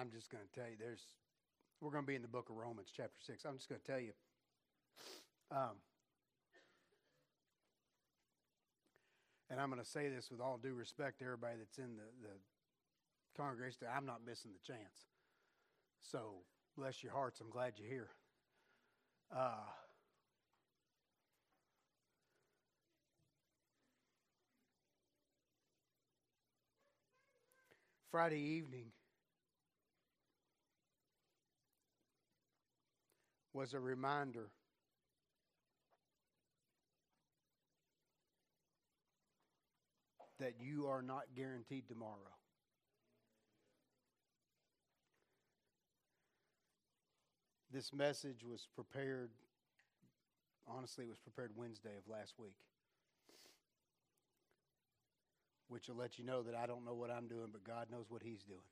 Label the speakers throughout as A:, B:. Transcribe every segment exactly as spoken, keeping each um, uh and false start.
A: I'm just going to tell you, there's, we're going to be in the book of Romans, chapter six. I'm just going to tell you, um, and I'm going to say this with all due respect to everybody that's in the, the congregation, I'm not missing the chance. So, bless your hearts, I'm glad you're here. Uh, Friday evening was a reminder that you are not guaranteed tomorrow. This message was prepared, honestly, it was prepared Wednesday of last week. Which will let you know that I don't know what I'm doing, but God knows what He's doing.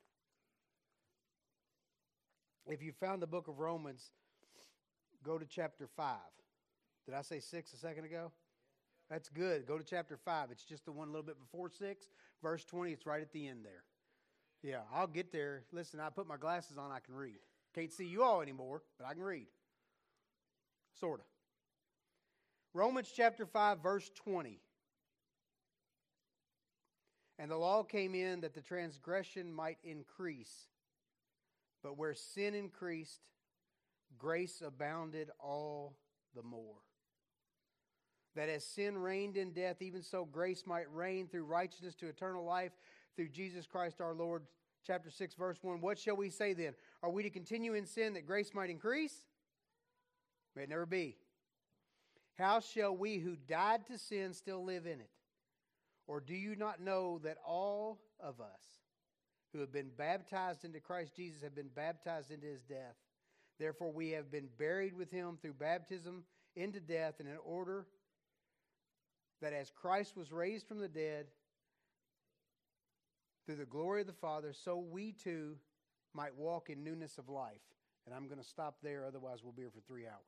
A: If you found the book of Romans, go to chapter five. Did I say six a second ago? That's good. Go to chapter five. It's just the one a little bit before six. Verse twenty, it's right at the end there. Yeah, I'll get there. Listen, I put my glasses on, I can read. Can't see you all anymore, but I can read. Sort of. Romans chapter five, verse twenty. And the law came in that the transgression might increase. But where sin increased, grace abounded all the more. That as sin reigned in death, even so grace might reign through righteousness to eternal life through Jesus Christ our Lord. Chapter six, verse one. What shall we say then? Are we to continue in sin that grace might increase? May it never be. How shall we who died to sin still live in it? Or do you not know that all of us who have been baptized into Christ Jesus have been baptized into His death? Therefore we have been buried with Him through baptism into death, and in order that as Christ was raised from the dead through the glory of the Father, so we too might walk in newness of life. And I'm going to stop there, otherwise we'll be here for three hours.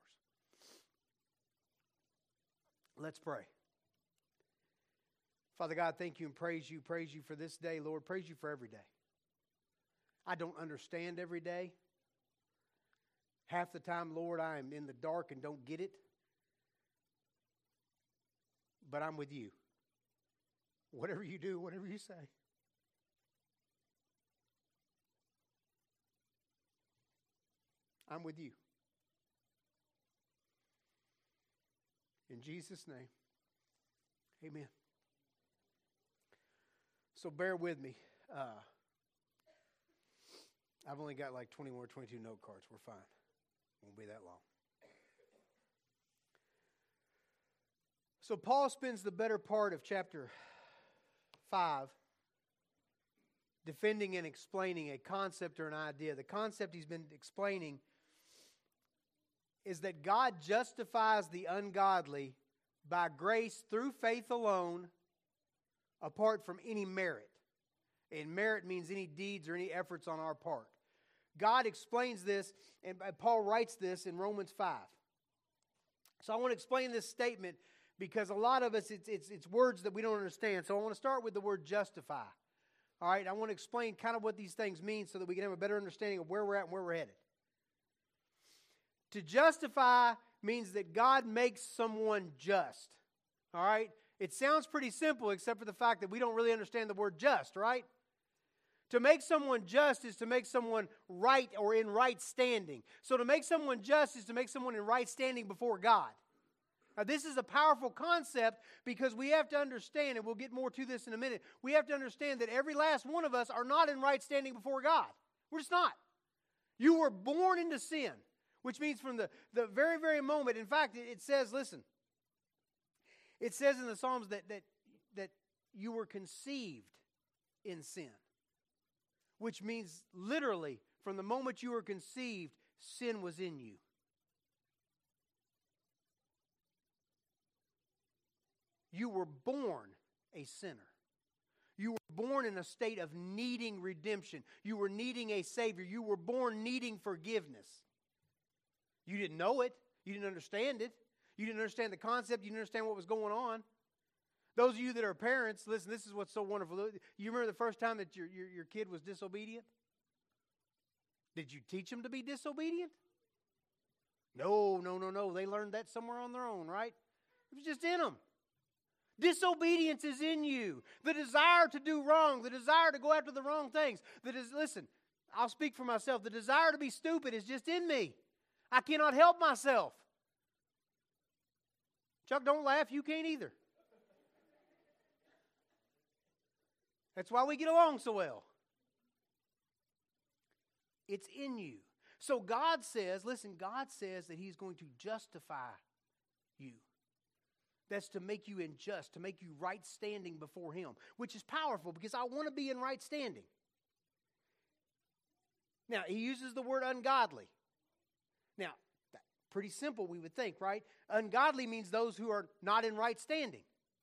A: Let's pray. Father God, thank you and praise you. Praise you for this day, Lord. Praise you for every day. I don't understand every day. Half the time, Lord, I am in the dark and don't get it. But I'm with you. Whatever you do, whatever you say. I'm with you. In Jesus' name, amen. So bear with me. Uh, I've only got like twenty-one or twenty-two note cards. We're fine. Won't be that long. So Paul spends the better part of chapter five defending and explaining a concept or an idea. The concept he's been explaining is that God justifies the ungodly by grace through faith alone, apart from any merit. And merit means any deeds or any efforts on our part. God explains this, and Paul writes this in Romans five. So I want to explain this statement because a lot of us, it's, it's, it's words that we don't understand. So I want to start with the word justify. All right, I want to explain kind of what these things mean so that we can have a better understanding of where we're at and where we're headed. To justify means that God makes someone just. All right? It sounds pretty simple except for the fact that we don't really understand the word just, right? To make someone just is to make someone right or in right standing. So to make someone just is to make someone in right standing before God. Now this is a powerful concept because we have to understand, and we'll get more to this in a minute, we have to understand that every last one of us are not in right standing before God. We're just not. You were born into sin, which means from the, the very, very moment, in fact, it, it says, listen, it says in the Psalms that, that, that you were conceived in sin, which means literally from the moment you were conceived, sin was in you. You were born a sinner. You were born in a state of needing redemption. You were needing a Savior. You were born needing forgiveness. You didn't know it. You didn't understand it. You didn't understand the concept. You didn't understand what was going on. Those of you that are parents, listen, this is what's so wonderful. You remember the first time that your, your, your kid was disobedient? Did you teach them to be disobedient? No, no, no, no. They learned that somewhere on their own, right? It was just in them. Disobedience is in you. The desire to do wrong, the desire to go after the wrong things. The des- Listen, I'll speak for myself. The desire to be stupid is just in me. I cannot help myself. Chuck, don't laugh. You can't either. That's why we get along so well. It's in you. So God says, listen, God says that He's going to justify you. That's to make you in just, to make you right standing before Him, which is powerful because I want to be in right standing. Now, He uses the word ungodly. Now, pretty simple, we would think, right? Ungodly means those who are not in right standing.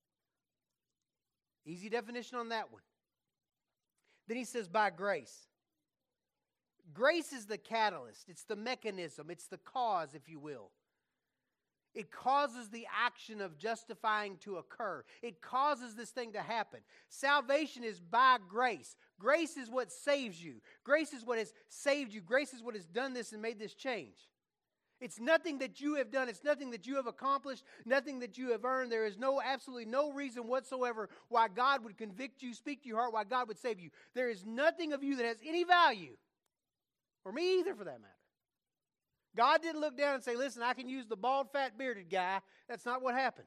A: Easy definition on that one. Then He says, by grace. Grace is the catalyst. It's the mechanism. It's the cause, if you will. It causes the action of justifying to occur. It causes this thing to happen. Salvation is by grace. Grace is what saves you. Grace is what has saved you. Grace is what has done this and made this change. It's nothing that you have done. It's nothing that you have accomplished. Nothing that you have earned. There is no, absolutely no reason whatsoever why God would convict you, speak to your heart, why God would save you. There is nothing of you that has any value. Or me either, for that matter. God didn't look down and say, listen, I can use the bald, fat, bearded guy. That's not what happened.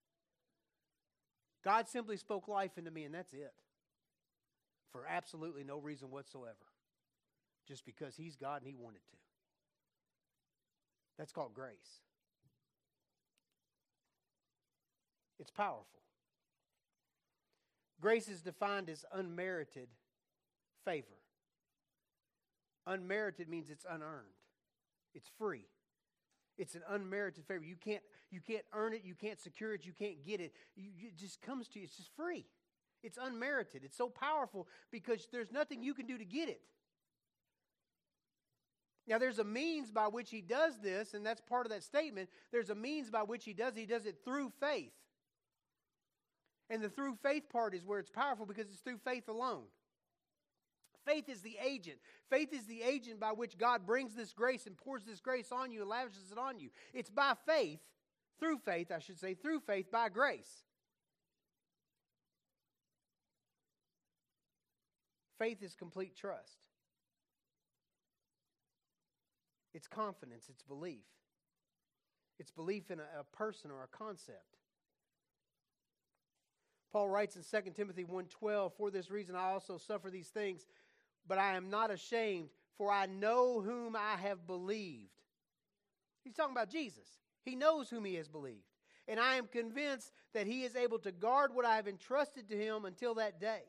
A: God simply spoke life into me, and that's it. For absolutely no reason whatsoever. Just because He's God and He wanted to. That's called grace. It's powerful. Grace is defined as unmerited favor. Unmerited means it's unearned. It's free. It's an unmerited favor. You can't, you can't earn it. You can't secure it. You can't get it. You, it just comes to you. It's just free. It's unmerited. It's so powerful because there's nothing you can do to get it. Now, there's a means by which He does this, and that's part of that statement. There's a means by which He does it. He does it through faith. And the through faith part is where it's powerful because it's through faith alone. Faith is the agent. Faith is the agent by which God brings this grace and pours this grace on you and lavishes it on you. It's by faith, through faith, I should say, through faith, by grace. Faith is complete trust. It's confidence. It's belief. It's belief in a, a person or a concept. Paul writes in Second Timothy one twelve, for this reason I also suffer these things, but I am not ashamed, for I know whom I have believed. He's talking about Jesus. He knows whom He has believed. And I am convinced that He is able to guard what I have entrusted to Him until that day.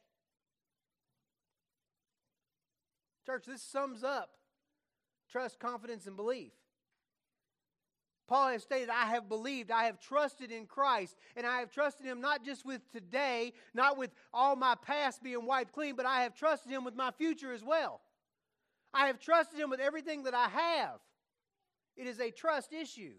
A: Church, this sums up trust, confidence, and belief. Paul has stated, I have believed, I have trusted in Christ, and I have trusted Him not just with today, not with all my past being wiped clean, but I have trusted Him with my future as well. I have trusted Him with everything that I have. It is a trust issue.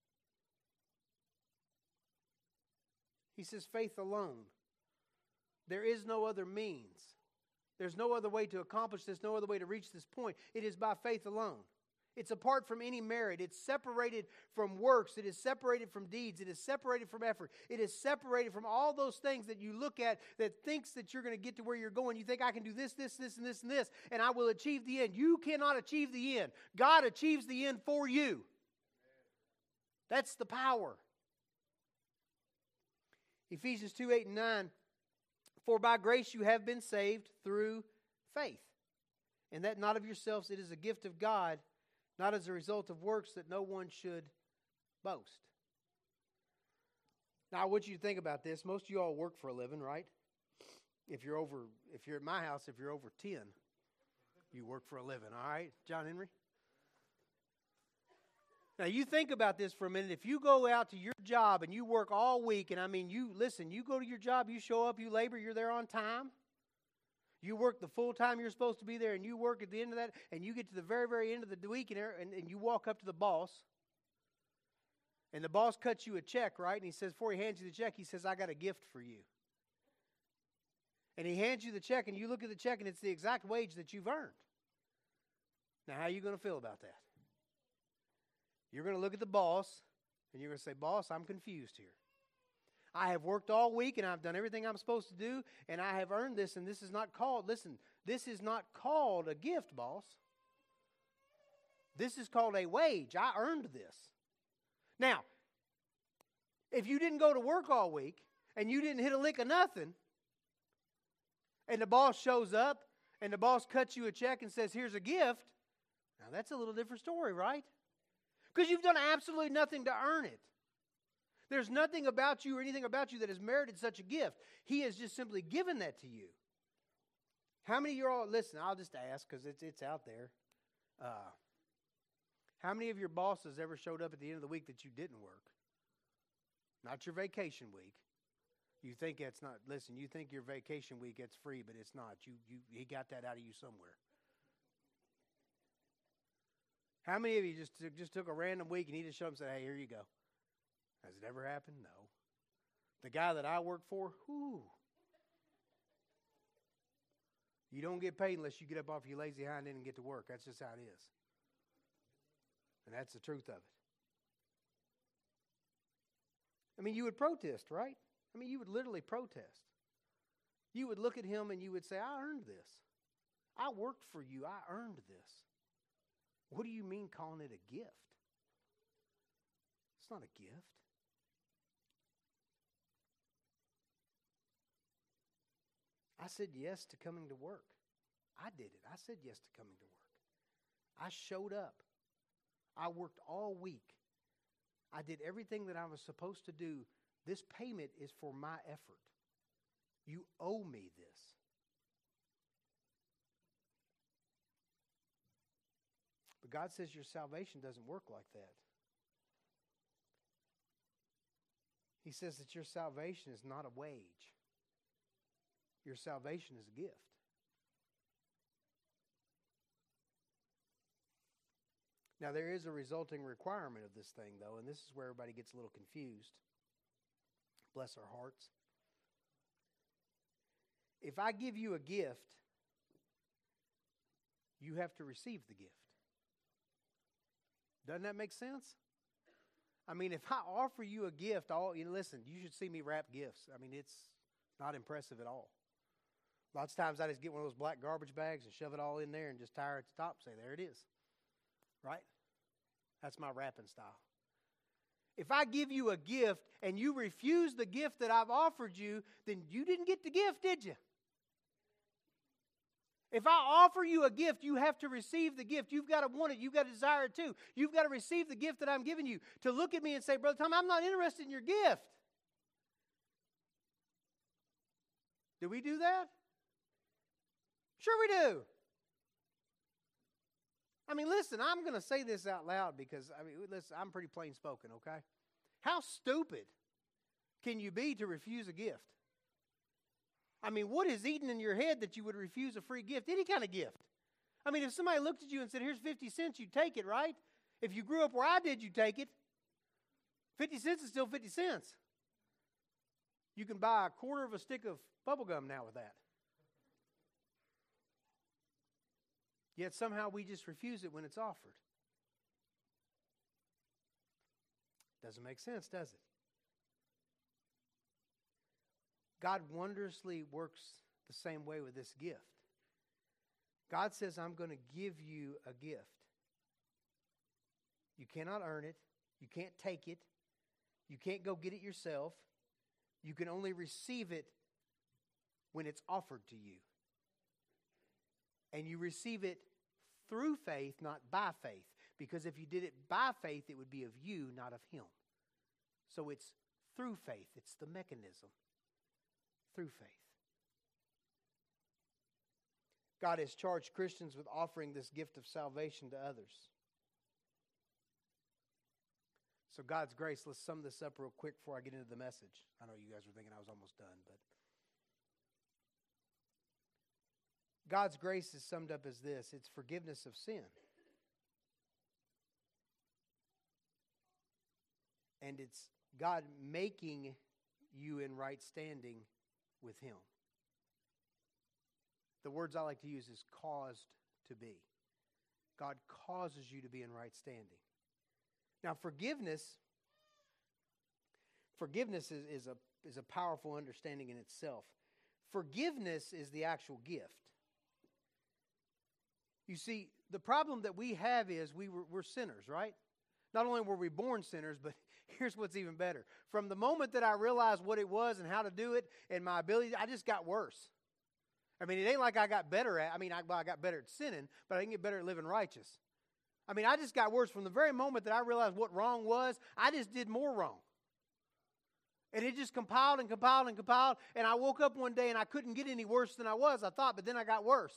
A: He says faith alone. There is no other means. There's no other way to accomplish this, no other way to reach this point. It is by faith alone. It's apart from any merit. It's separated from works. It is separated from deeds. It is separated from effort. It is separated from all those things that you look at that thinks that you're going to get to where you're going. You think, I can do this, this, this, and this, and this, and I will achieve the end. You cannot achieve the end. God achieves the end for you. That's the power. Ephesians two, eight, and nine. For by grace you have been saved through faith. And that not of yourselves, it is a gift of God, not as a result of works, that no one should boast. Now, I want you to think about this. Most of you all work for a living, right? If you're over, if you're at my house, if you're over ten, you work for a living, all right, John Henry? Now, you think about this for a minute. If you go out to your job and you work all week, and I mean, you listen, you go to your job, you show up, you labor, you're there on time. You work the full time you're supposed to be there, and you work at the end of that, and you get to the very, very end of the week, and, and, and you walk up to the boss, and the boss cuts you a check, right? And he says, before he hands you the check, he says, I got a gift for you. And he hands you the check, and you look at the check, and it's the exact wage that you've earned. Now, how are you going to feel about that? You're going to look at the boss, and you're going to say, boss, I'm confused here. I have worked all week, and I've done everything I'm supposed to do, and I have earned this, and this is not called, listen, this is not called a gift, boss. This is called a wage. I earned this. Now, if you didn't go to work all week, and you didn't hit a lick of nothing, and the boss shows up, and the boss cuts you a check and says, here's a gift, now that's a little different story, right? Because you've done absolutely nothing to earn it. There's nothing about you or anything about you that has merited such a gift. He has just simply given that to you. How many of you all, listen, I'll just ask because it's, it's out there. Uh, how many of your bosses ever showed up at the end of the week that you didn't work? Not your vacation week. You think that's not, listen, you think your vacation week, it's free, but it's not. You, you, he got that out of you somewhere. How many of you just, just took a random week and he just showed up and said, hey, here you go? Has it ever happened? No. The guy that I work for, whoo. You don't get paid unless you get up off your lazy hind end and get to work. That's just how it is. And that's the truth of it. I mean, you would protest, right? I mean, you would literally protest. You would look at him and you would say, I earned this. I worked for you. I earned this. What do you mean calling it a gift? It's not a gift. I said yes to coming to work. I did it. I said yes to coming to work. I showed up. I worked all week. I did everything that I was supposed to do. This payment is for my effort. You owe me this. But God says your salvation doesn't work like that. He says that your salvation is not a wage. Your salvation is a gift. Now, there is a resulting requirement of this thing, though, and this is where everybody gets a little confused. Bless our hearts. If I give you a gift, you have to receive the gift. Doesn't that make sense? I mean, if I offer you a gift, all you know, listen, you should see me wrap gifts. I mean, it's not impressive at all. Lots of times I just get one of those black garbage bags and shove it all in there and just tie it at the top and say, there it is. Right? That's my wrapping style. If I give you a gift and you refuse the gift that I've offered you, then you didn't get the gift, did you? If I offer you a gift, you have to receive the gift. You've got to want it. You've got to desire it too. You've got to receive the gift that I'm giving you. To look at me and say, Brother Tom, I'm not interested in your gift. Do we do that? Sure we do. I mean, listen, I'm going to say this out loud because, I mean, listen, I'm pretty plain spoken, okay? How stupid can you be to refuse a gift? I mean, what is eating in your head that you would refuse a free gift? Any kind of gift. I mean, if somebody looked at you and said, here's fifty cents, you'd take it, right? If you grew up where I did, you'd take it. fifty cents is still fifty cents. You can buy a quarter of a stick of bubble gum now with that. Yet somehow we just refuse it when it's offered. Doesn't make sense, does it? God wondrously works the same way with this gift. God says, I'm going to give you a gift. You cannot earn it. You can't take it. You can't go get it yourself. You can only receive it when it's offered to you. And you receive it through faith, not by faith. Because if you did it by faith, it would be of you, not of him. So it's through faith. It's the mechanism. Through faith. God has charged Christians with offering this gift of salvation to others. So God's grace, let's sum this up real quick before I get into the message. I know you guys were thinking I was almost done, but God's grace is summed up as this. It's forgiveness of sin. And it's God making you in right standing with him. The words I like to use is caused to be. God causes you to be in right standing. Now, forgiveness, forgiveness is, is, a, is a powerful understanding in itself. Forgiveness is the actual gift. You see, the problem that we have is we were, we're sinners, right? Not only were we born sinners, but here's what's even better. From the moment that I realized what it was and how to do it and my ability, I just got worse. I mean, it ain't like I got better at, I mean, I, well, I got better at sinning, but I didn't get better at living righteous. I mean, I just got worse. From the very moment that I realized what wrong was, I just did more wrong. And it just compiled and compiled and compiled, and I woke up one day and I couldn't get any worse than I was, I thought, but then I got worse.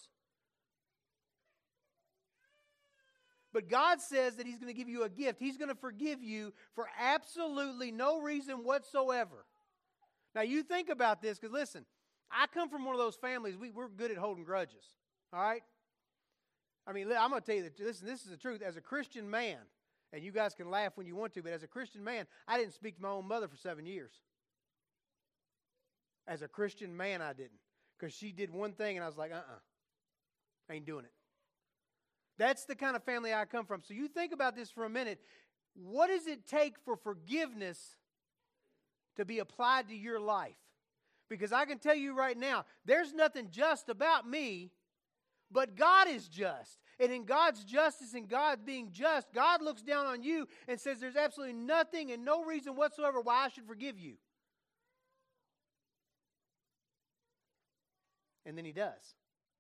A: But God says that He's going to give you a gift. He's going to forgive you for absolutely no reason whatsoever. Now, you think about this, because listen, I come from one of those families, we, we're good at holding grudges, all right? I mean, I'm going to tell you that, listen, this is the truth. As a Christian man, and you guys can laugh when you want to, but as a Christian man, I didn't speak to my own mother for seven years. As a Christian man, I didn't. Because she did one thing, and I was like, uh-uh, I ain't doing it. That's the kind of family I come from. So you think about this for a minute. What does it take for forgiveness to be applied to your life? Because I can tell you right now, there's nothing just about me, but God is just. And in God's justice and God being just, God looks down on you and says there's absolutely nothing and no reason whatsoever why I should forgive you. And then He does.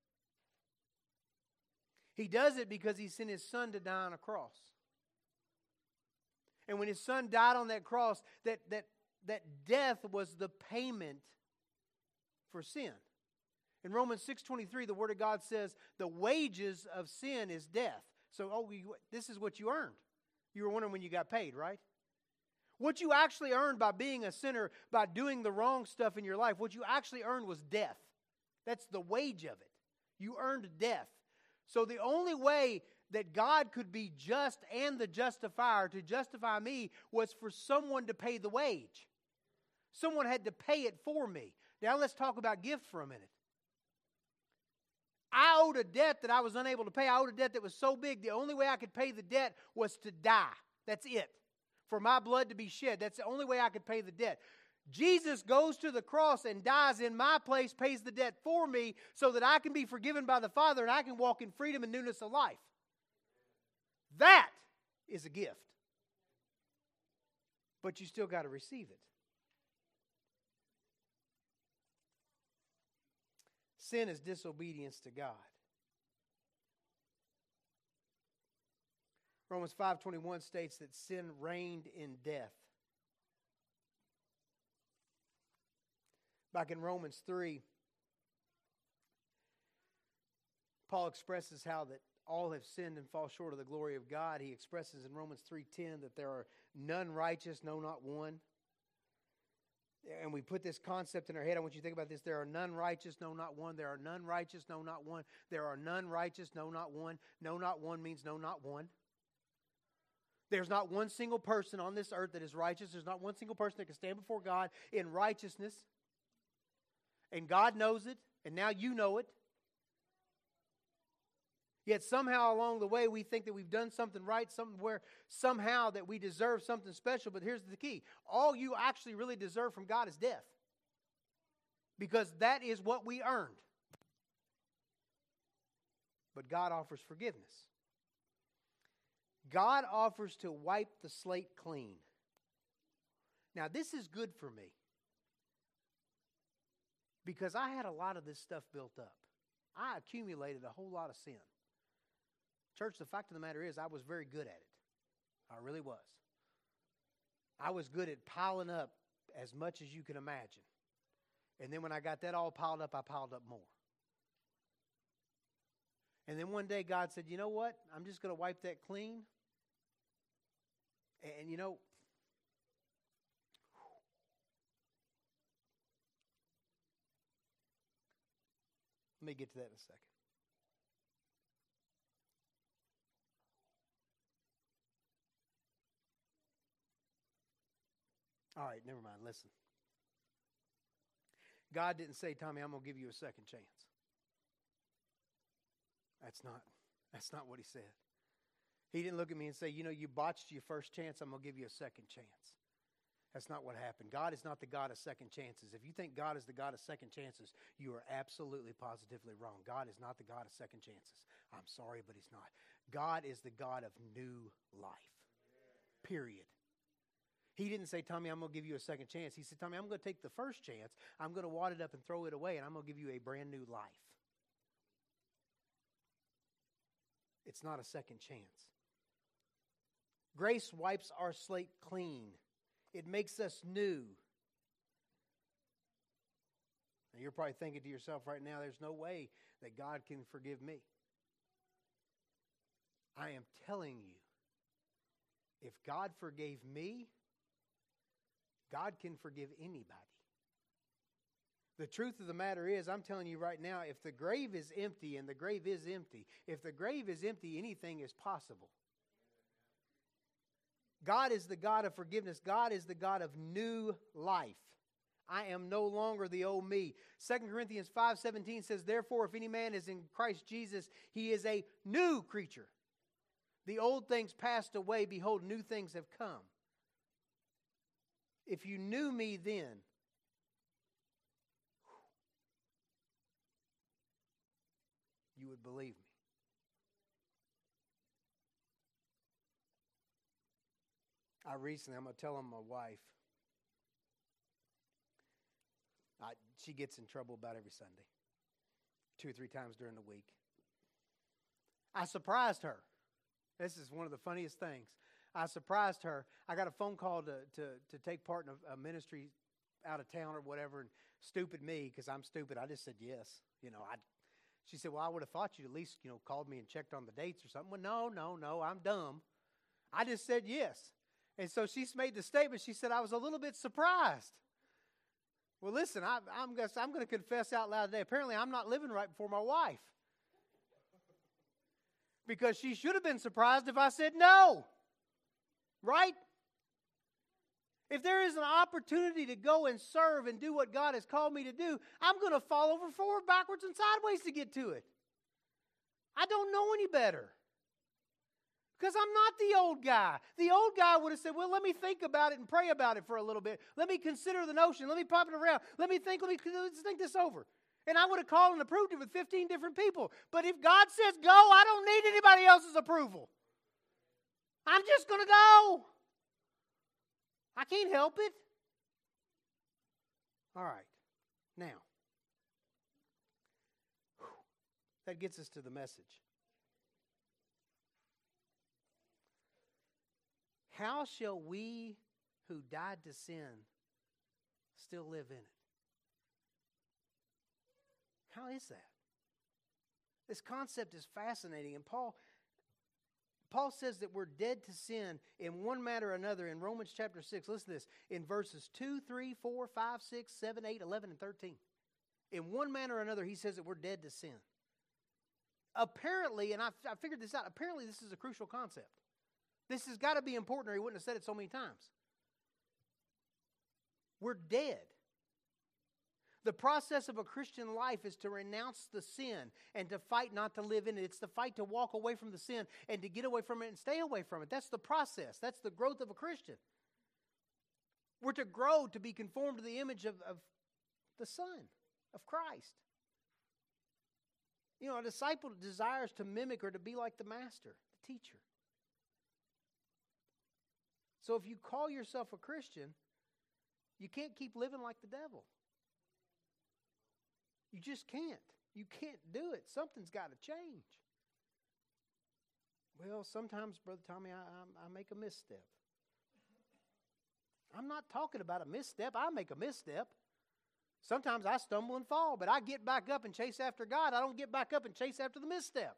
A: He does it because He sent His Son to die on a cross. And when His Son died on that cross, that, that, that death was the payment for sin. In Romans six twenty-three, the Word of God says, the wages of sin is death. So, oh, you, this is what you earned. You were wondering when you got paid, right? What you actually earned by being a sinner, by doing the wrong stuff in your life, what you actually earned was death. That's the wage of it. You earned death. So the only way that God could be just and the justifier to justify me was for someone to pay the wage. Someone had to pay it for me. Now let's talk about gift for a minute. I owed a debt that I was unable to pay. I owed a debt that was so big, the only way I could pay the debt was to die. That's it. For my blood to be shed. That's the only way I could pay the debt. Jesus goes to the cross and dies in my place, pays the debt for me so that I can be forgiven by the Father and I can walk in freedom and newness of life. That is a gift. But you still got to receive it. Sin is disobedience to God. Romans five twenty-one states that sin reigned in death. Back in Romans three, Paul expresses how that all have sinned and fall short of the glory of God. He expresses in Romans three ten that there are none righteous, no, not one. And we put this concept in our head. I want you to think about this. There are none righteous, no, not one. There are none righteous, no, not one. There are none righteous, no, not one. No, not one means no, not one. There's not one single person on this earth that is righteous. There's not one single person that can stand before God in righteousness. And God knows it, and now you know it. Yet somehow along the way we think that we've done something right, something where somehow that we deserve something special. But here's the key. All you actually really deserve from God is death. Because that is what we earned. But God offers forgiveness. God offers to wipe the slate clean. Now this is good for me. Because I had a lot of this stuff built up. I accumulated a whole lot of sin. Church, the fact of the matter is I was very good at it. I really was. I was good at piling up as much as you can imagine. And then when I got that all piled up, I piled up more. And then one day God said, you know what? I'm just going to wipe that clean. And, and you know, let me get to that in a second. All right, never mind. Listen. God didn't say, Tommy, I'm going to give you a second chance. That's not, that's not what He said. He didn't look at me and say, you know, you botched your first chance, I'm going to give you a second chance. That's not what happened. God is not the God of second chances. If you think God is the God of second chances, you are absolutely, positively wrong. God is not the God of second chances. I'm sorry, but He's not. God is the God of new life. Period. He didn't say, Tommy, I'm going to give you a second chance. He said, Tommy, I'm going to take the first chance, I'm going to wad it up and throw it away, and I'm going to give you a brand new life. It's not a second chance. Grace wipes our slate clean. It makes us new. Now you're probably thinking to yourself right now, there's no way that God can forgive me. I am telling you, if God forgave me, God can forgive anybody. The truth of the matter is, I'm telling you right now, if the grave is empty, and the grave is empty, if the grave is empty, anything is possible. God is the God of forgiveness. God is the God of new life. I am no longer the old me. Second Corinthians five seventeen says, therefore, if any man is in Christ Jesus, he is a new creature. The old things passed away. Behold, new things have come. If you knew me then, you would believe me. I recently, I'm going to tell on my wife. I, she gets in trouble about every Sunday. Two or three times during the week. I surprised her. This is one of the funniest things. I surprised her. I got a phone call to to, to take part in a, a ministry out of town or whatever. And stupid me, because I'm stupid, I just said yes. You know, I. She said, well, I would have thought you at least, you know, called me and checked on the dates or something. Well, no, no, no, I'm dumb. I just said yes. And so she made the statement. She said, I was a little bit surprised. Well, listen, I, I'm going I'm to confess out loud today. Apparently, I'm not living right before my wife. Because she should have been surprised if I said no. Right? If there is an opportunity to go and serve and do what God has called me to do, I'm going to fall over forward, backwards, and sideways to get to it. I don't know any better. Because I'm not the old guy. The old guy would have said, well, let me think about it and pray about it for a little bit. Let me consider the notion. Let me pop it around. Let me think, let me let's think this over. And I would have called and approved it with fifteen different people. But if God says go, I don't need anybody else's approval. I'm just going to go. I can't help it. All right. Now, that gets us to the message. How shall we who died to sin still live in it? How is that? This concept is fascinating. And Paul, Paul says that we're dead to sin in one manner or another in Romans chapter six. Listen to this. In verses two, three, four, five, six, seven, eight, eleven, and thirteen. In one manner or another, he says that we're dead to sin. Apparently, and I, I figured this out, apparently this is a crucial concept. This has got to be important or he wouldn't have said it so many times. We're dead. The process of a Christian life is to renounce the sin and to fight not to live in it. It's the fight to walk away from the sin and to get away from it and stay away from it. That's the process. That's the growth of a Christian. We're to grow to be conformed to the image of, of the Son, of Christ. You know, a disciple desires to mimic or to be like the master, the teacher. So if you call yourself a Christian, you can't keep living like the devil. You just can't. You can't do it. Something's got to change. Well, sometimes, Brother Tommy, I, I, I make a misstep. I'm not talking about a misstep. I make a misstep. Sometimes I stumble and fall, but I get back up and chase after God. I don't get back up and chase after the misstep.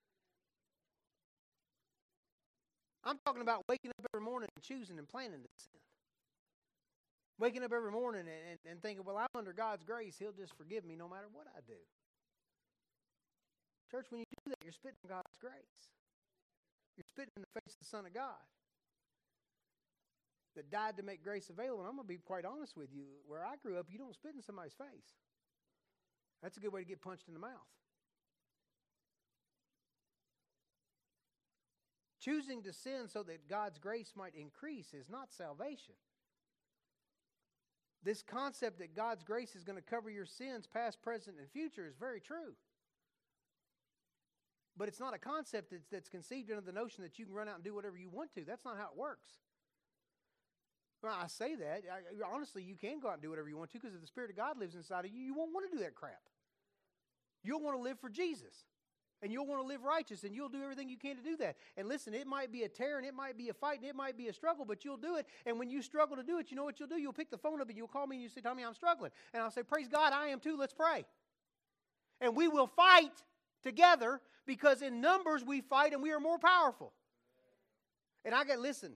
A: I'm talking about waking up every morning and choosing and planning to sin. Waking up every morning and, and, and thinking, well, I'm under God's grace. He'll just forgive me no matter what I do. Church, when you do that, you're spitting on God's grace. You're spitting in the face of the Son of God that died to make grace available. And I'm going to be quite honest with you. Where I grew up, you don't spit in somebody's face. That's a good way to get punched in the mouth. Choosing to sin so that God's grace might increase is not salvation. This concept that God's grace is going to cover your sins, past, present, and future, is very true. But it's not a concept that's, that's conceived under the notion that you can run out and do whatever you want to. That's not how it works. Well, I say that. I, honestly, you can go out and do whatever you want to, because if the Spirit of God lives inside of you, you won't want to do that crap. You'll want to live for Jesus. And you'll want to live righteous, and you'll do everything you can to do that. And listen, it might be a tear, and it might be a fight, and it might be a struggle, but you'll do it. And when you struggle to do it, you know what you'll do? You'll pick the phone up, and you'll call me, and you say, Tommy, I'm struggling. And I'll say, praise God, I am too. Let's pray. And we will fight together, because in numbers we fight, and we are more powerful. And I got, listen.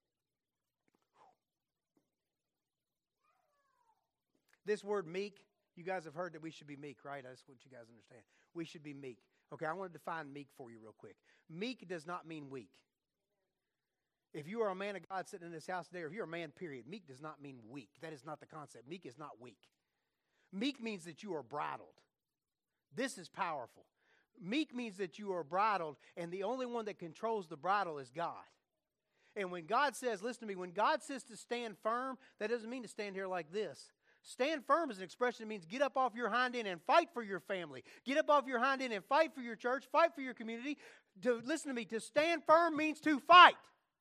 A: This word meek, you guys have heard that we should be meek, right? That's what you guys understand. We should be meek. Okay, I want to define meek for you real quick. Meek does not mean weak. If you are a man of God sitting in this house today, or if you're a man, period, meek does not mean weak. That is not the concept. Meek is not weak. Meek means that you are bridled. This is powerful. Meek means that you are bridled, and the only one that controls the bridle is God. And when God says, listen to me, when God says to stand firm, that doesn't mean to stand here like this. Stand firm is an expression that means get up off your hind end and fight for your family. Get up off your hind end and fight for your church, fight for your community. To, listen to me, to stand firm means to fight.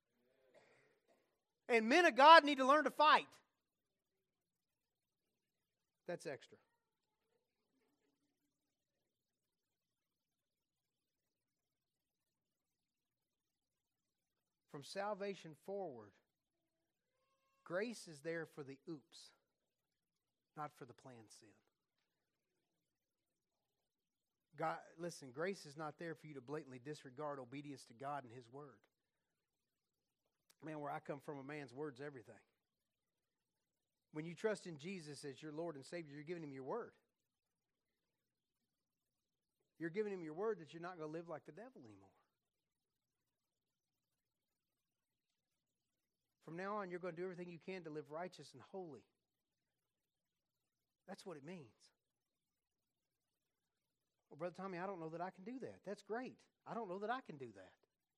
A: And men of God need to learn to fight. That's extra. From salvation forward, grace is there for the oops, not for the planned sin. God, listen, grace is not there for you to blatantly disregard obedience to God and His Word. Man, where I come from, a man's word's everything. When you trust in Jesus as your Lord and Savior, you're giving Him your word. You're giving Him your word that you're not going to live like the devil anymore. From now on, you're going to do everything you can to live righteous and holy. That's what it means. Well, Brother Tommy, I don't know that I can do that. That's great. I don't know that I can do that.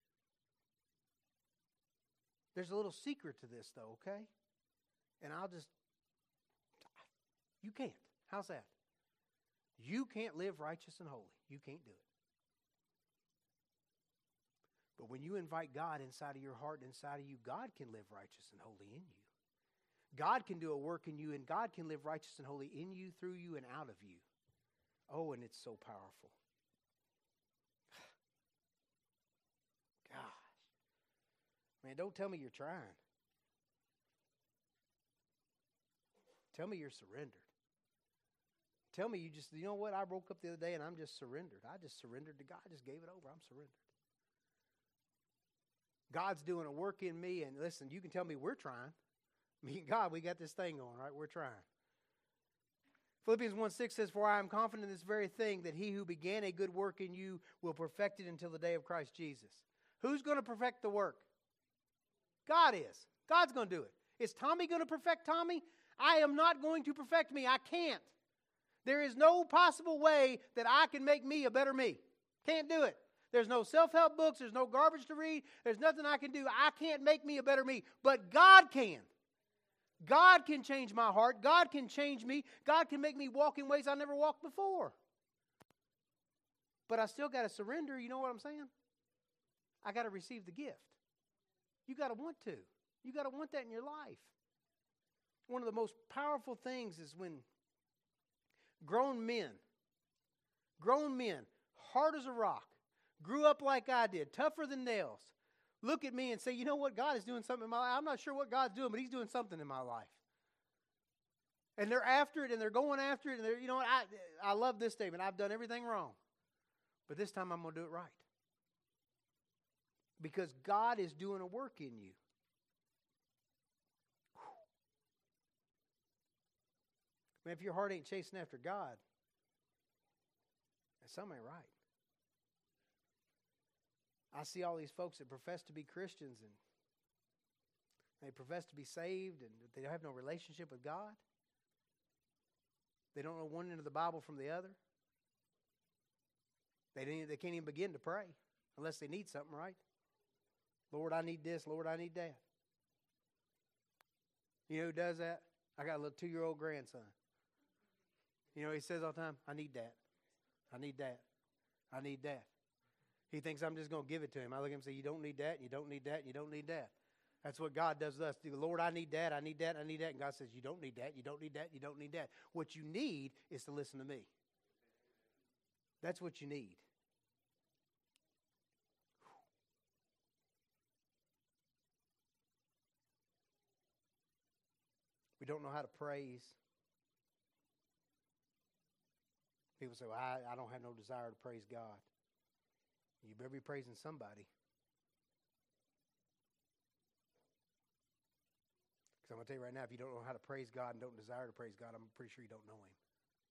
A: There's a little secret to this, though, okay? And I'll just... You can't. How's that? You can't live righteous and holy. You can't do it. But when you invite God inside of your heart and inside of you, God can live righteous and holy in you. God can do a work in you, and God can live righteous and holy in you, through you, and out of you. Oh, and it's so powerful. Gosh. Man, don't tell me you're trying. Tell me you're surrendered. Tell me you just, you know what, I woke up the other day and I'm just surrendered. I just surrendered to God. I just gave it over. I'm surrendered. God's doing a work in me, and listen, you can tell me we're trying. Me and God, we got this thing going, right? We're trying. Philippians one six says, for I am confident in this very thing, that He who began a good work in you will perfect it until the day of Christ Jesus. Who's going to perfect the work? God is. God's going to do it. Is Tommy going to perfect Tommy? I am not going to perfect me. I can't. There is no possible way that I can make me a better me. Can't do it. There's no self-help books. There's no garbage to read. There's nothing I can do. I can't make me a better me. But God can. God can change my heart. God can change me. God can make me walk in ways I never walked before. But I still got to surrender. You know what I'm saying? I got to receive the gift. You got to want to. You got to want that in your life. One of the most powerful things is when grown men, grown men, hard as a rock, grew up like I did, tougher than nails, look at me and say, you know what, God is doing something in my life. I'm not sure what God's doing, but He's doing something in my life. And they're after it, and they're going after it, and they're, you know what, I, I love this statement. I've done everything wrong, but this time I'm going to do it right. Because God is doing a work in you. Man, if your heart ain't chasing after God, then something ain't right. I see all these folks that profess to be Christians, and they profess to be saved, and they have no relationship with God. They don't know one end of the Bible from the other. They, didn't, they can't even begin to pray unless they need something, right? Lord, I need this. Lord, I need that. You know who does that? I got a little two-year-old grandson. You know, he says all the time, I need that. I need that. I need that. He thinks I'm just going to give it to him. I look at him and say, you don't need that, and you don't need that, and you don't need that. That's what God does with us. Lord, I need that, I need that, I need that. And God says, you don't need that, you don't need that, you don't need that. What you need is to listen to me. That's what you need. We don't know how to praise. People say, well, I, I don't have no desire to praise God. You better be praising somebody. Because I'm going to tell you right now, if you don't know how to praise God and don't desire to praise God, I'm pretty sure you don't know Him.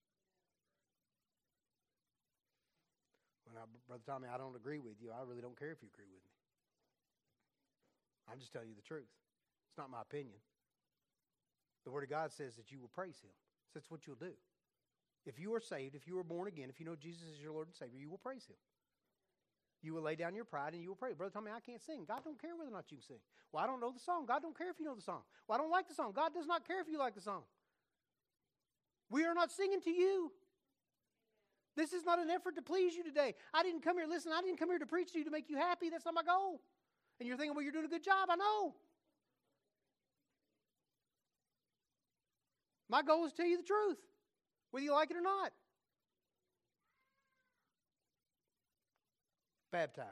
A: When I, Brother Tommy, I don't agree with you. I really don't care if you agree with me. I'm just telling you the truth. It's not my opinion. The Word of God says that you will praise Him. So that's what you'll do. If you are saved, if you are born again, if you know Jesus is your Lord and Savior, you will praise Him. You will lay down your pride and you will pray. Brother, tell me I can't sing. God don't care whether or not you can sing. Well, I don't know the song. God don't care if you know the song. Well, I don't like the song. God does not care if you like the song. We are not singing to you. This is not an effort to please you today. I didn't come here, listen, I didn't come here to preach to you to make you happy. That's not my goal. And you're thinking, well, you're doing a good job. I know. My goal is to tell you the truth, whether you like it or not. Baptized.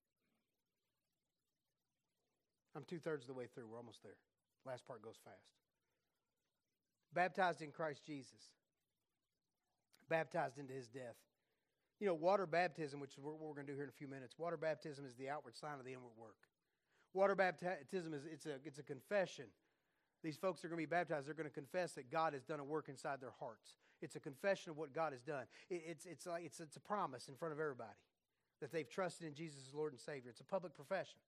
A: I'm two-thirds of the way through. We're almost there. Last part goes fast. Baptized in Christ Jesus. Baptized into His death. You know, water baptism, which is what we're going to do here in a few minutes, water baptism is the outward sign of the inward work. Water baptism is it's a, it's a confession. These folks are going to be baptized. They're going to confess that God has done a work inside their hearts. It's a confession of what God has done. It, it's, it's, like, it's, it's a promise in front of everybody that they've trusted in Jesus as Lord and Savior. It's a public profession.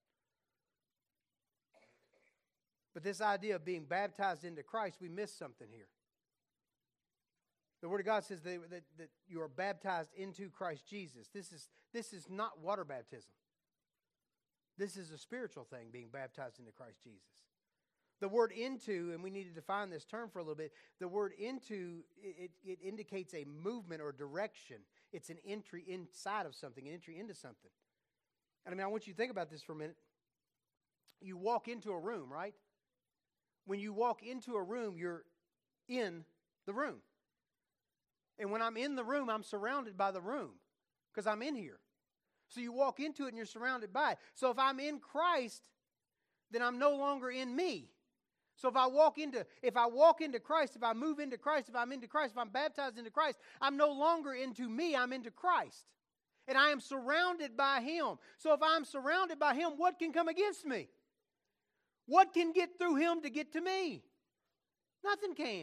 A: But this idea of being baptized into Christ, we miss something here. The Word of God says that, that, that you are baptized into Christ Jesus. This is, this is not water baptism. This is a spiritual thing, being baptized into Christ Jesus. The word into, and we need to define this term for a little bit, the word into, it, it indicates a movement or direction. It's an entry inside of something, an entry into something. And I mean, I want you to think about this for a minute. You walk into a room, right? When you walk into a room, you're in the room. And when I'm in the room, I'm surrounded by the room because I'm in here. So you walk into it and you're surrounded by it. So if I'm in Christ, then I'm no longer in me. So if I walk into if I walk into Christ, if I move into Christ, if I'm into Christ, if I'm baptized into Christ, I'm no longer into me, I'm into Christ. And I am surrounded by Him. So if I'm surrounded by Him, what can come against me? What can get through Him to get to me? Nothing can.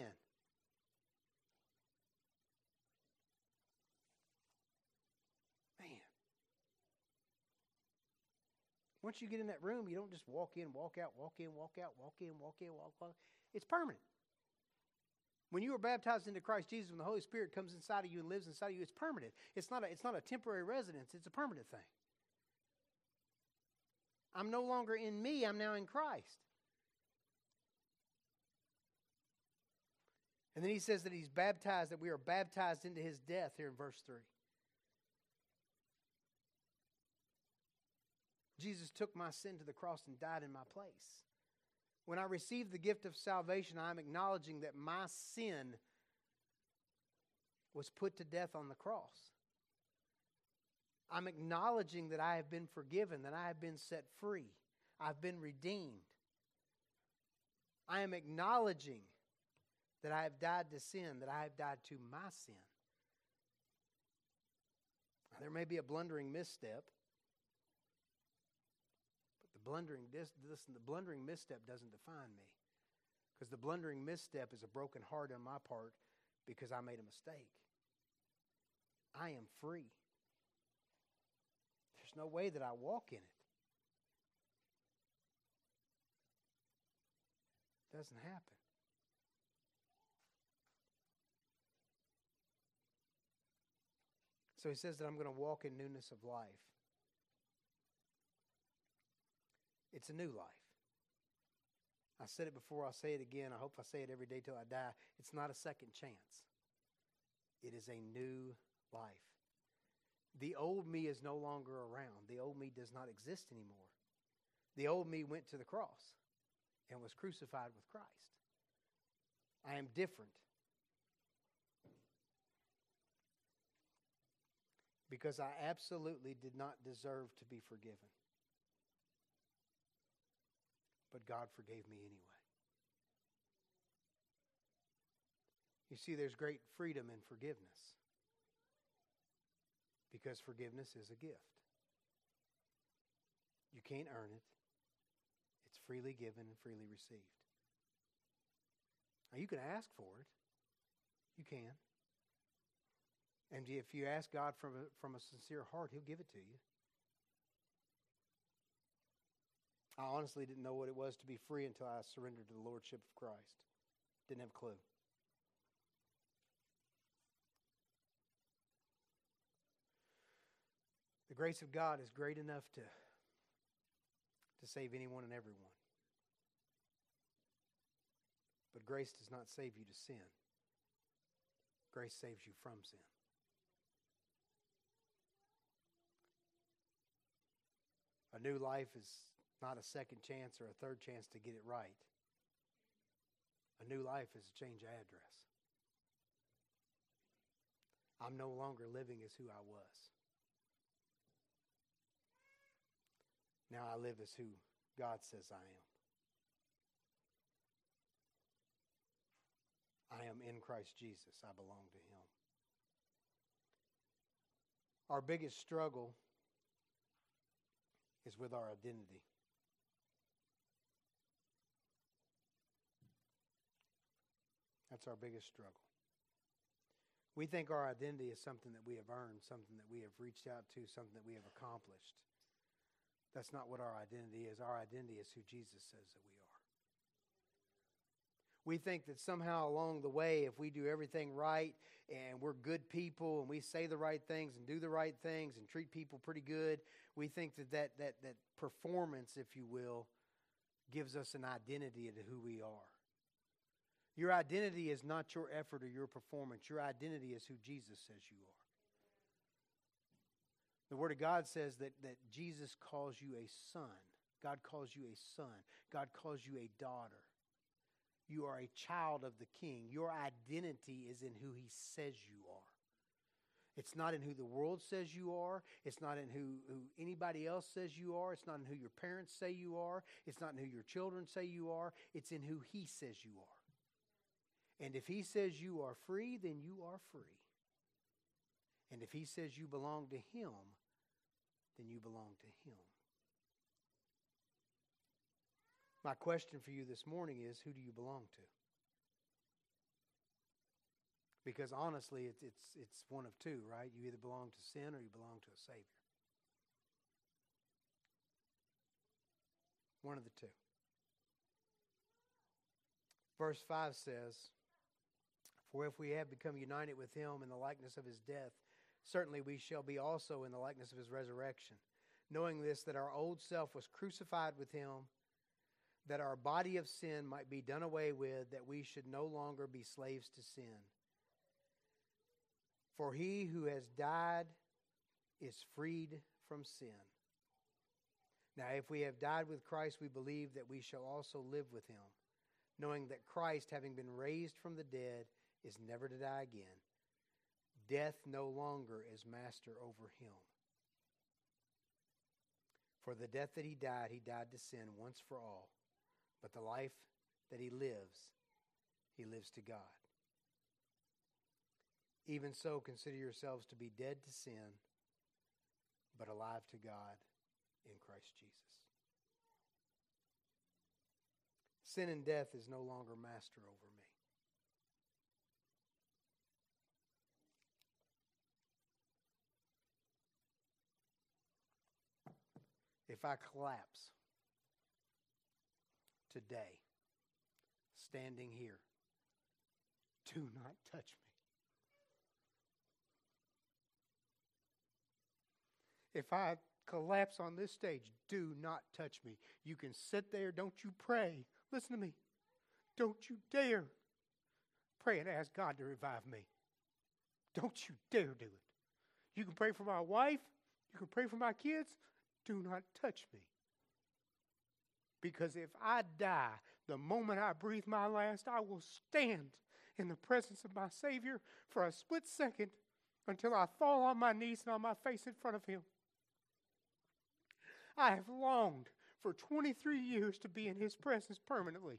A: Once you get in that room, you don't just walk in, walk out, walk in, walk out, walk in, walk in, walk out. It's permanent. When you are baptized into Christ Jesus, when the Holy Spirit comes inside of you and lives inside of you, it's permanent. It's not a, it's not a temporary residence. It's a permanent thing. I'm no longer in me. I'm now in Christ. And then he says that he's baptized, that we are baptized into His death here in verse three. Jesus took my sin to the cross and died in my place. When I receive the gift of salvation, I'm acknowledging that my sin was put to death on the cross. I'm acknowledging that I have been forgiven, that I have been set free. I've been redeemed. I am acknowledging that I have died to sin, that I have died to my sin. Now, there may be a blundering misstep. Blundering, listen, the blundering misstep doesn't define me. Because the blundering misstep is a broken heart on my part because I made a mistake. I am free. There's no way that I walk in it. It doesn't happen. So he says that I'm going to walk in newness of life. It's a new life. I said it before, I'll say it again. I hope I say it every day till I die. It's not a second chance. It is a new life. The old me is no longer around. The old me does not exist anymore. The old me went to the cross and was crucified with Christ. I am different. Because I absolutely did not deserve to be forgiven. But God forgave me anyway. You see, there's great freedom in forgiveness. Because forgiveness is a gift. You can't earn it. It's freely given and freely received. Now, you can ask for it. You can. And if you ask God from a, from a sincere heart, He'll give it to you. I honestly didn't know what it was to be free until I surrendered to the Lordship of Christ. Didn't have a clue. The grace of God is great enough to, to save anyone and everyone. But grace does not save you to sin. Grace saves you from sin. A new life is not a second chance or a third chance to get it right. A new life is a change of address. I'm no longer living as who I was. Now I live as who God says I am. I am in Christ Jesus. I belong to Him. Our biggest struggle is with our identity. That's our biggest struggle. We think our identity is something that we have earned, something that we have reached out to, something that we have accomplished. That's not what our identity is. Our identity is who Jesus says that we are. We think that somehow along the way, if we do everything right and we're good people and we say the right things and do the right things and treat people pretty good, we think that that, that, that performance, if you will, gives us an identity into who we are. Your identity is not your effort or your performance. Your identity is who Jesus says you are. The Word of God says that, that Jesus calls you a son. God calls you a son. God calls you a daughter. You are a child of the King. Your identity is in who He says you are. It's not in who the world says you are. It's not in who, who anybody else says you are. It's not in who your parents say you are. It's not in who your children say you are. It's in who He says you are. And if He says you are free, then you are free. And if He says you belong to Him, then you belong to Him. My question for you this morning is, who do you belong to? Because honestly, it's, it's, it's one of two, right? You either belong to sin or you belong to a Savior. One of the two. Verse five says, "For if we have become united with Him in the likeness of His death, certainly we shall be also in the likeness of His resurrection. Knowing this, that our old self was crucified with Him, that our body of sin might be done away with, that we should no longer be slaves to sin. For he who has died is freed from sin. Now, if we have died with Christ, we believe that we shall also live with Him, knowing that Christ, having been raised from the dead, is never to die again. Death no longer is master over Him. For the death that He died, He died to sin once for all. But the life that He lives, He lives to God. Even so, consider yourselves to be dead to sin, but alive to God in Christ Jesus." Sin and death is no longer master over me. If I collapse today, standing here, do not touch me. If I collapse on this stage, do not touch me. You can sit there. Don't you pray. Listen to me. Don't you dare pray and ask God to revive me. Don't you dare do it. You can pray for my wife. You can pray for my kids. Do not touch me. Because if I die, the moment I breathe my last, I will stand in the presence of my Savior for a split second until I fall on my knees and on my face in front of Him. I have longed for twenty-three years to be in His presence permanently.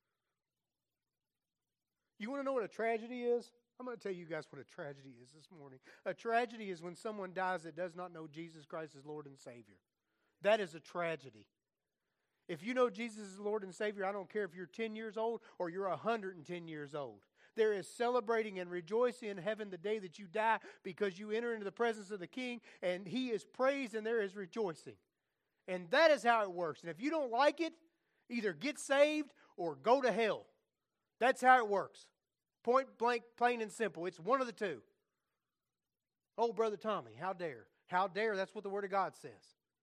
A: You want to know what a tragedy is? I'm going to tell you guys what a tragedy is this morning. A tragedy is when someone dies that does not know Jesus Christ as Lord and Savior. That is a tragedy. If you know Jesus as Lord and Savior, I don't care if you're ten years old or you're one hundred ten years old. There is celebrating and rejoicing in heaven the day that you die because you enter into the presence of the King and He is praised and there is rejoicing. And that is how it works. And if you don't like it, either get saved or go to hell. That's how it works. Point blank, plain and simple. It's one of the two. Oh, Brother Tommy, how dare. How dare, that's what the Word of God says.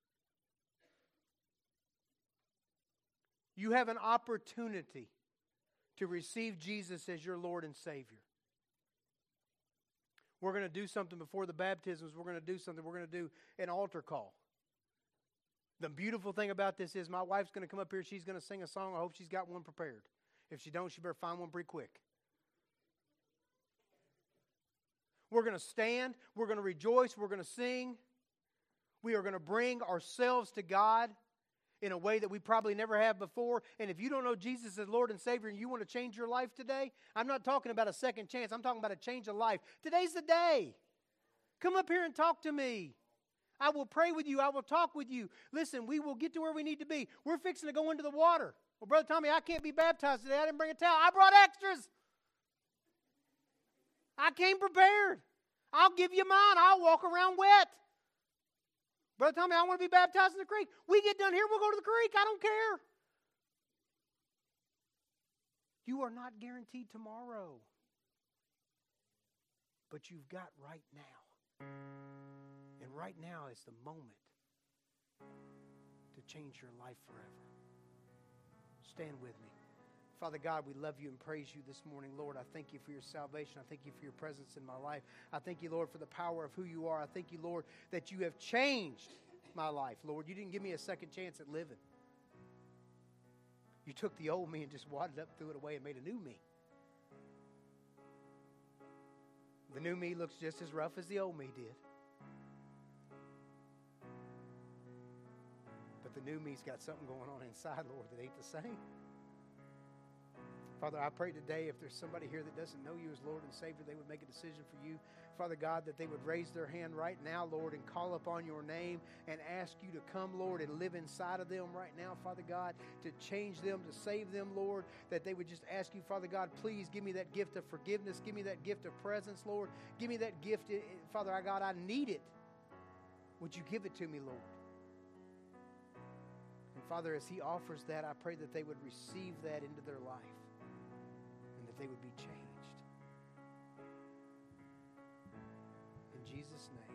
A: You have an opportunity to receive Jesus as your Lord and Savior. We're going to do something before the baptisms. We're going to do something. We're going to do an altar call. The beautiful thing about this is my wife's going to come up here. She's going to sing a song. I hope she's got one prepared. If she don't, she better find one pretty quick. We're going to stand. We're going to rejoice. We're going to sing. We are going to bring ourselves to God in a way that we probably never have before. And if you don't know Jesus as Lord and Savior and you want to change your life today, I'm not talking about a second chance. I'm talking about a change of life. Today's the day. Come up here and talk to me. I will pray with you. I will talk with you. Listen, we will get to where we need to be. We're fixing to go into the water. Well, Brother Tommy, I can't be baptized today. I didn't bring a towel. I brought extras. I came prepared. I'll give you mine. I'll walk around wet. Brother Tommy, I want to be baptized in the creek. We get done here, we'll go to the creek. I don't care. You are not guaranteed tomorrow. But you've got right now. And right now is the moment to change your life forever. Stand with me. Father God, we love you and praise you this morning. Lord, I thank you for your salvation. I thank you for your presence in my life. I thank you, Lord, for the power of who you are. I thank you, Lord, that you have changed my life. Lord, you didn't give me a second chance at living. You took the old me and just wadded up, threw it away, and made a new me. The new me looks just as rough as the old me did. But the new me's got something going on inside, Lord, that ain't the same. Father, I pray today if there's somebody here that doesn't know you as Lord and Savior, they would make a decision for you. Father God, that they would raise their hand right now, Lord, and call upon your name and ask you to come, Lord, and live inside of them right now, Father God, to change them, to save them, Lord, that they would just ask you, Father God, please give me that gift of forgiveness. Give me that gift of presence, Lord. Give me that gift, Father God, I need it. Would you give it to me, Lord? And Father, as He offers that, I pray that they would receive that into their life. They would be changed. In Jesus' name.